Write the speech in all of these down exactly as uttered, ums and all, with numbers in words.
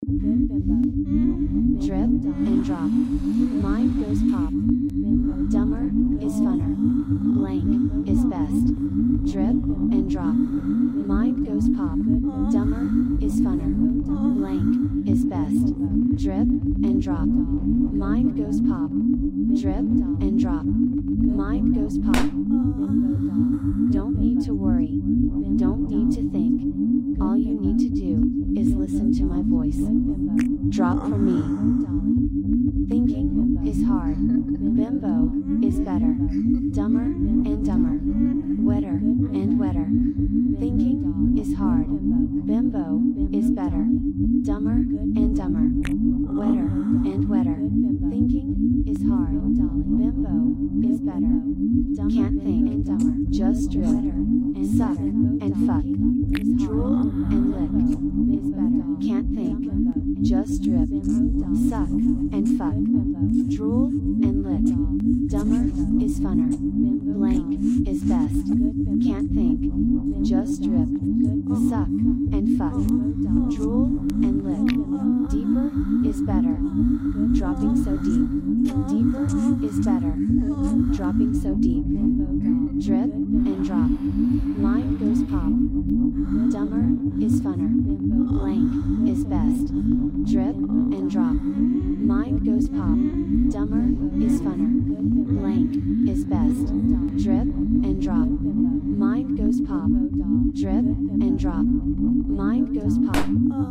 Good bimbo. Drip and drop. Mind goes pop. Dumber is funner. Blank is best. Drip and drop. Mind goes pop. Dumber is funner. Blank is best. Drip and drop. Mind goes pop. Drip and drop. Mind goes pop. Don't need to worry. Don't need to think. All you need to do is listen to my voice. Drop for me. Thinking is hard. Bimbo is better. Dumber and dumber. Wetter and wetter. Thinking is hard. Bimbo is better. Dumber and dumber. Wetter and wetter. Thinking is hard. Bimbo is better. Can't think and dumber. Just drip. Suck and fuck. Drool and lick. Is better. Can't think. Just drip. Suck and fuck. Drool and lick. Dumber is funner. Blank is best. Can't think. Just drip. Suck and fuck. Drool and lick. Deeper is better. Dropping so deep. Deeper is better. Dropping so deep. Drip and drop. Mind goes pop. Dumber is funner. Blank is best. Drip and drop. Mind goes pop. Dumber is funner. Blank is best. Drip and drop. Mind goes pop. Drip and drop. Mind goes pop.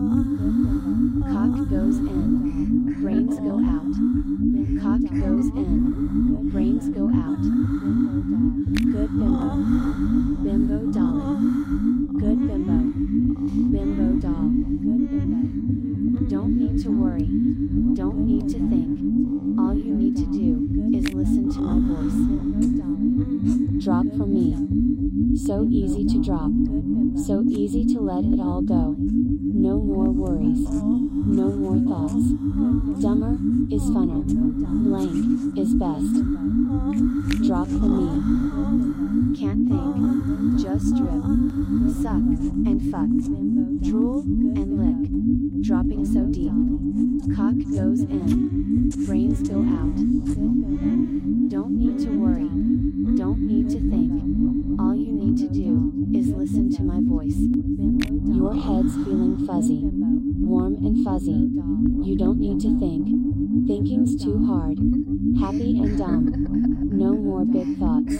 Cock goes in. Brains go out. Cock goes in. Brains go out. Good bimbo. Bimbo doll. Good bimbo. Bimbo doll. Good bimbo. Don't need to worry. Don't need to think. All you need to do is listen to my voice. Drop for me. So easy to drop. So easy to let it all go. No more worries. No more thoughts. Dumber is funner. Blank is best. Drop for me. Can't think. Just drip. Suck and fuck. Drool and lick. Dropping so deep. Cock goes in. Brains go out. Don't need to worry. Don't need to think. All you need to do is listen to my voice. Your head's feeling fuzzy. Warm and fuzzy. You don't need to think. Thinking's too hard. Happy and dumb. No more big thoughts.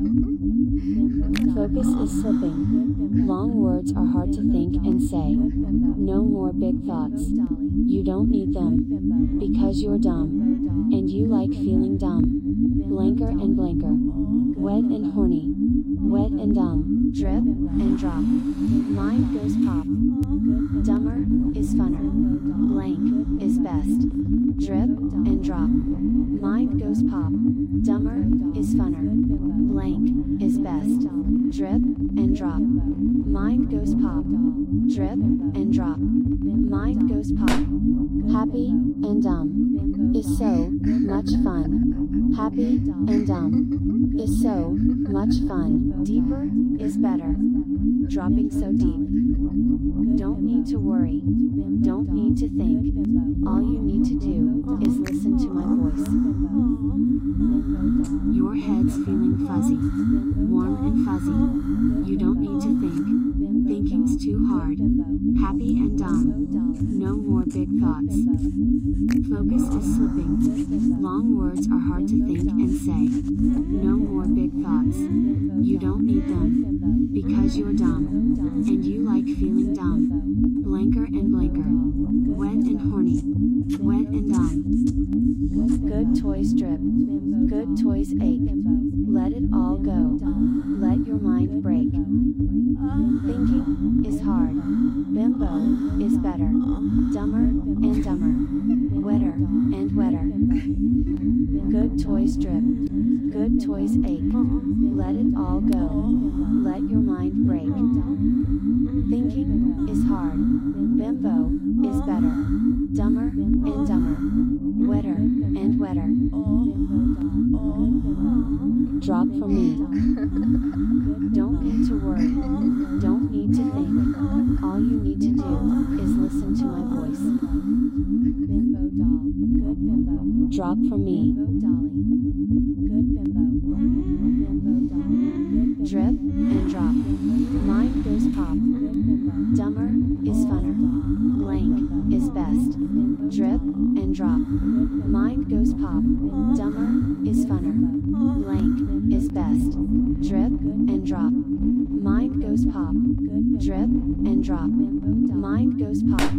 Focus is slipping. Long words are hard to think and say. No more big thoughts. You don't need them. Because you're dumb. And you like feeling dumb. Blanker and blanker. Wet and horny. Wet and dumb. Drip and drop. Mind goes pop. Dumber is funner. Blank is best. Drip and drop. Mind goes pop. Dumber is funner. Blank is best. Drip and drop. Mind goes pop. Drip and drop. Mind goes pop. Happy and dumb is so much fun. Happy and dumb is so much fun. Deeper is better. Dropping so deep. Don't need to worry. Don't need to think. All you need to do is listen to my voice. Your head's feeling fuzzy. Warm and fuzzy. You don't need to think. Thinking's too hard. Happy and dumb. No more big thoughts. Focus is slipping. Long words are hard to think and say. No more big thoughts. You don't need them. Because you're dumb. And you like feeling dumb. Blanker and blanker. Wet and horny. Wet and dumb. Good toys drip. Good toys ache. Let it all go. Let your mind break. Thinking is hard. Bimbo is better. Dumber and dumber. Wetter and wetter. Good toys drip. Good toys ache. Let it all go. Let your mind break. Thinking is hard. Bimbo is better. Dumber and dumber. Wetter and wetter. Drop for me. Don't need to worry. Don't need to think. All you need to do is listen to my voice. Drop for me. Drip and drop. Mind goes pop. Dumber is funner. Blank is best. Drip and drop. Mind goes pop. Dumber is funner. Blank is best. Drip and drop. Mind goes pop. Drip and drop. Mind goes pop.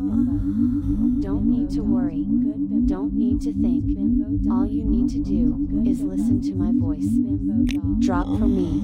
Don't need to worry. Don't need to think. All you need to do is listen to my voice. Drop for me.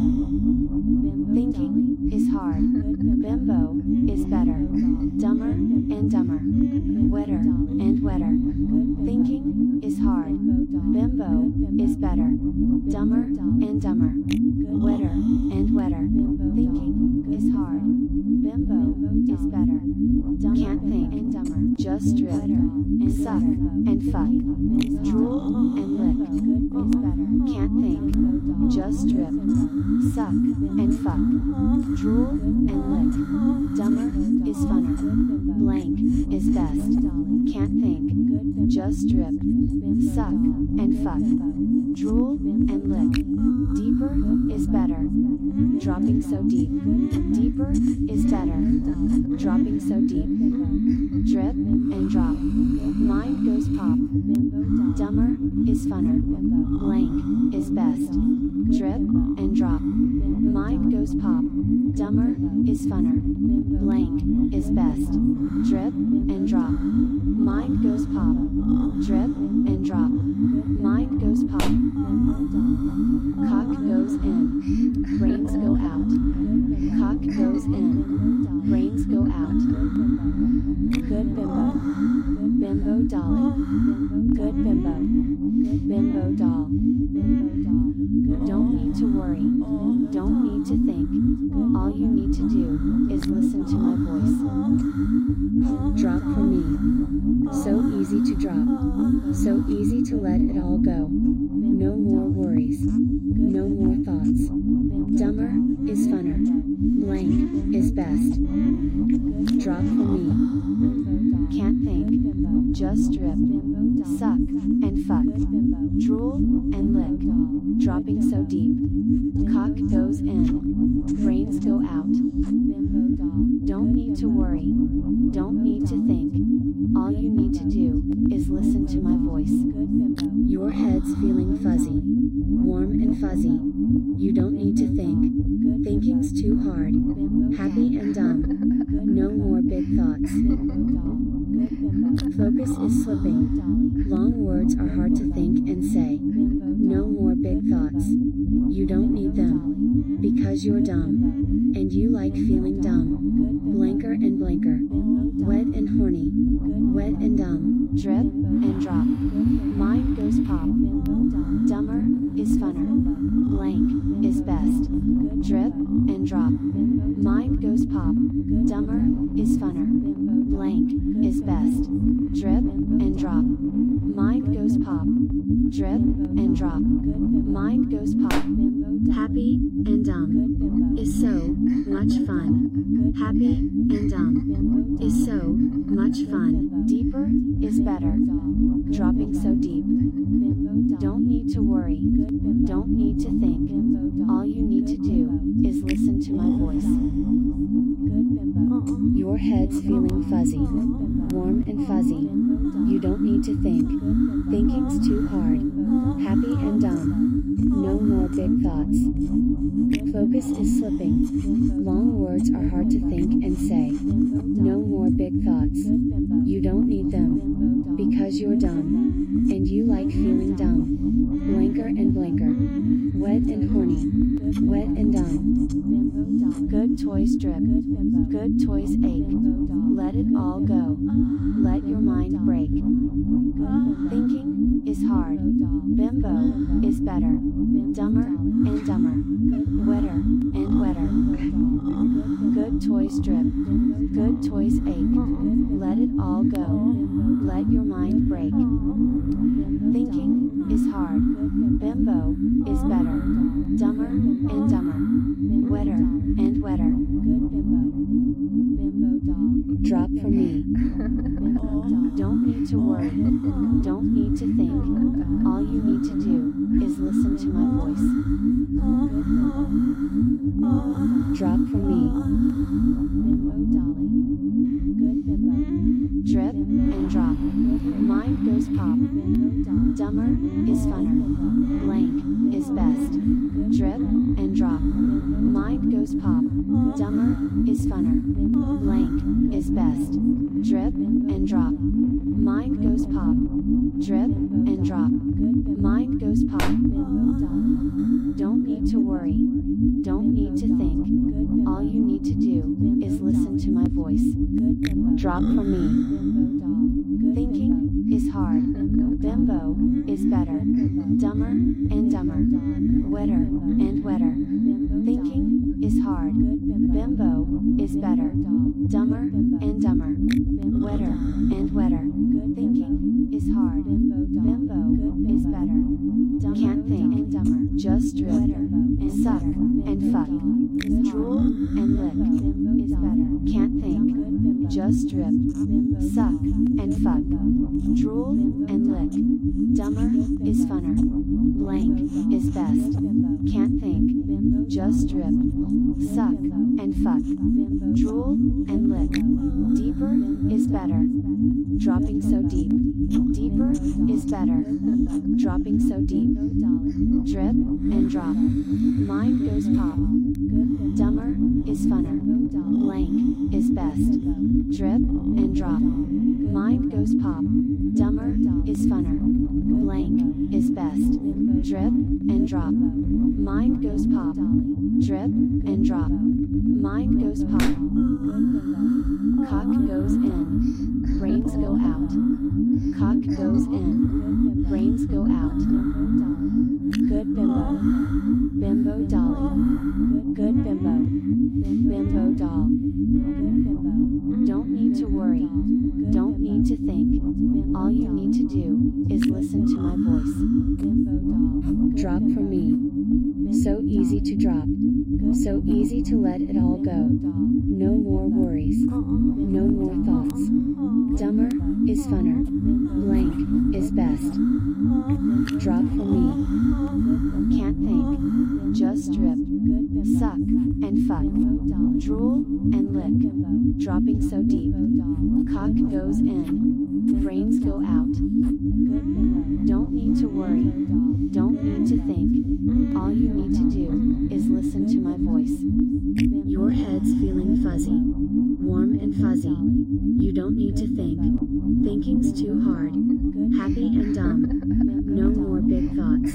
Thinking is hard. Bimbo is better. Dumber and dumber. Wetter and wetter. Thinking is hard. Bimbo is better. Dumber and dumber. Wetter and wetter. Thinking is hard. Bimbo is better. Can't think and dumber. Just drip and suck and fuck. Drool and lick. Can't think. Just drip. Suck and fuck. Drool and lick. Dumber is funner. Blank is best. Can't think. Just drip. Suck and fuck. Drool and lick. Deeper is better. Dropping so deep. Deeper is better. Dropping so deep. Drip and drop. Mind goes pop. Dumber is funner. Blank is best. Drip and drop. Mind goes pop. Dumber is funner. Blank is best. Drip and drop. Mind goes pop. Drip and drop. Mind goes pop. Cock goes in. Brains go out. Cock goes in. Brains go out. Good bimbo. Bimbo dolly. Good bimbo. Bimbo doll. Don't need to worry. Don't need to think. All you need to do is listen to my voice. Drop for me. So easy to drop. So easy to let it all go. No more worries. No more thoughts. Dumber is funner. Blank is best. Drop for me. Can't think. Just drip. Suck and fuck. Drool and lick. Dropping so deep. Cock goes in. Brains go out. Don't need to worry. Don't need to think. All you need to do is listen to my voice. Your head's feeling fuzzy. Warm and fuzzy. You don't need to think. Thinking's too hard. Happy and dumb. No more big thoughts. Focus is slipping. Long words are hard to think and say. No more big thoughts. You don't need them. Because you're dumb. And you like feeling dumb. Blanker and blanker. Wet and horny. Wet and dumb. Drip and drop. Mind goes pop. Dumber is funner. Blank is best. Drip and drop. Mind goes pop. Dumber is funner. Blank is best. Drip and drop. Mind goes pop. Drip and drop. Mind goes pop. Happy and dumb is so much fun. Happy and dumb is so much fun. Deeper is better. Dropping so deep. Don't need to worry. Don't need to think. All you need to do is listen to my voice. Your head's feeling fuzzy. Warm and fuzzy. You don't need to think. Thinking's too hard. Happy and dumb. No more big thoughts. Focus is slipping. Long words are hard to think and say. No more big thoughts. You don't need them. Because you're dumb. And you like feeling dumb. Blanker and blanker. Wet and horny. Wet and dumb. Good toys drip. Good toys ache. Let it all go. Let your mind break. Thinking is hard. Bimbo is better. Dumber and dumber. Wetter and wetter. Good toys drip. Good toys ache. Let it all go. Let your mind break. Thinking is hard. Bimbo is better. Dumber and dumber. Wetter and wetter. Drop for me. Don't need to worry. Don't need to think. All you need to do is listen to my voice. Drop for me. Bimbo Dolly. Good bimbo. Drip and drop. Mind goes pop. Dumber is funner. Blank is best. Drip and drop. Mind goes pop. Dumber is funner. Blank is best. Drip and drop. Mind goes pop. Drip and drop. Mind goes pop. Don't need to worry. Don't need to think. All you need to do is listen to my voice. Drop for me. Thinking is hard. Bimbo is better. Dumber and dumber. Wetter and wetter. Thinking is hard. Bimbo is better. Dumber and dumber. Wetter and wetter. Thinking is hard. Bimbo is better. Can't think. Just drip and suck and fuck. Drool and lick is better. Can't think. Just drip, suck and fuck. Drool and lick. Dumber is funner. Blank is best. Can't think. Just drip, suck and fuck. Drool and lick. Deeper is better. Dropping so deep. Deeper is better. Dropping so deep. Drip and drop. Mind goes pop. Dumber is funner. Blank is best. Drip and drop. Mind goes pop. Dumber is funner. Blank is best. Drip and drop. Mind goes pop. Drip and drop. Mind goes pop. Cock goes in. Brains go out. Cock goes in. Brains go out. Good bimbo. Bimbo dolly. Good bimbo. Bimbo doll. Don't need to worry. Don't need to think. All you need to do is listen to my voice. Drop for me. So easy to drop. So easy to let it all go. No more worries. No more thoughts. Dumber is funner. Blank is best. Drop for me. Can't think. Just drip. Suck and fuck. Drool and lick. Dropping so deep. Cock goes in. Brains go out. Don't need to worry. Don't need to think. All you need to do is listen to my voice. Your head's feeling fuzzy. Warm and fuzzy. You don't need to think. Thinking's too hard. Happy and dumb. No more big thoughts.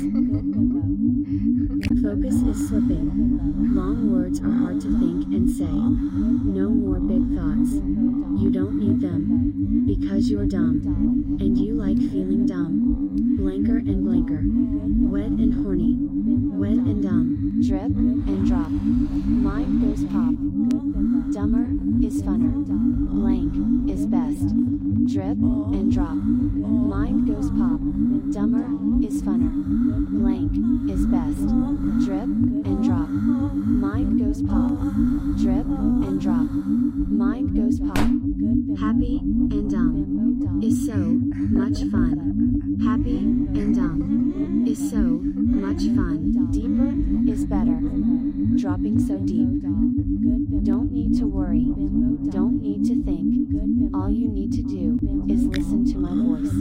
Focus is slipping. Long words are hard to think and say. No more big thoughts. You don't need them. Because you're dumb. And you like feeling dumb. Blanker and blanker. Wet and horny. Wet and dumb. Drip and drop. Mind goes pop. Dumber is funner. Blank is best. Drip and drop. Mind goes pop. Dumber is funner. Blank is best. Drip and drop. Mind goes pop. Drip and drop. Mind goes pop. Happy and dumb is so much fun. Happy and dumb is so much fun. Deeper is better. Dropping so deep. Don't need to worry. Don't need to think. All you need to do is listen to my voice.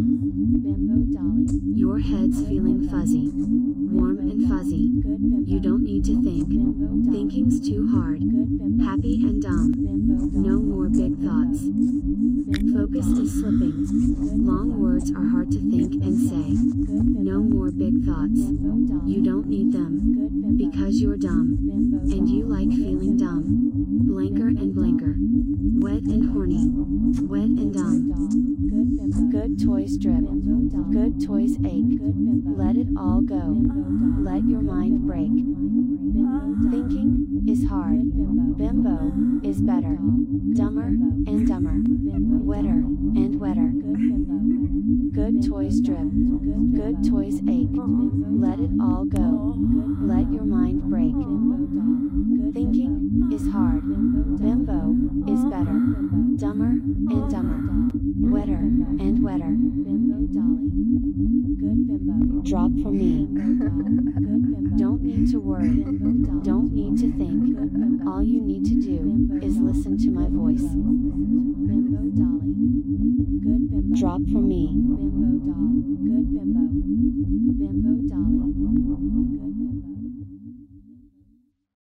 Your head's feeling fuzzy. Warm and fuzzy. You don't need to think. Thinking's too hard. Happy and dumb. No more big thoughts. Focus is slipping. Long words are hard to think and say. No more big thoughts. You don't need them. Because you're dumb. And you like feeling dumb. Blanker and blanker. Wet and horny. Wet and dumb. Good toys drip. Good toys ache. Let it all go. Let your mind break. Thinking is hard. Bimbo is better. Dumber and dumber. Wetter and wetter. Good toys drip. Good toys ache. Let it all go. Let your mind break. Thinking is hard. Bimbo is better. Dumber and dumber. Wetter and wetter. Bimbo Dolly. Good bimbo. Drop for me. Don't need to worry. Don't need to think. All you need to do is listen to my voice. Bimbo Dolly. Good bimbo. Drop for me. Bimbo Dolly.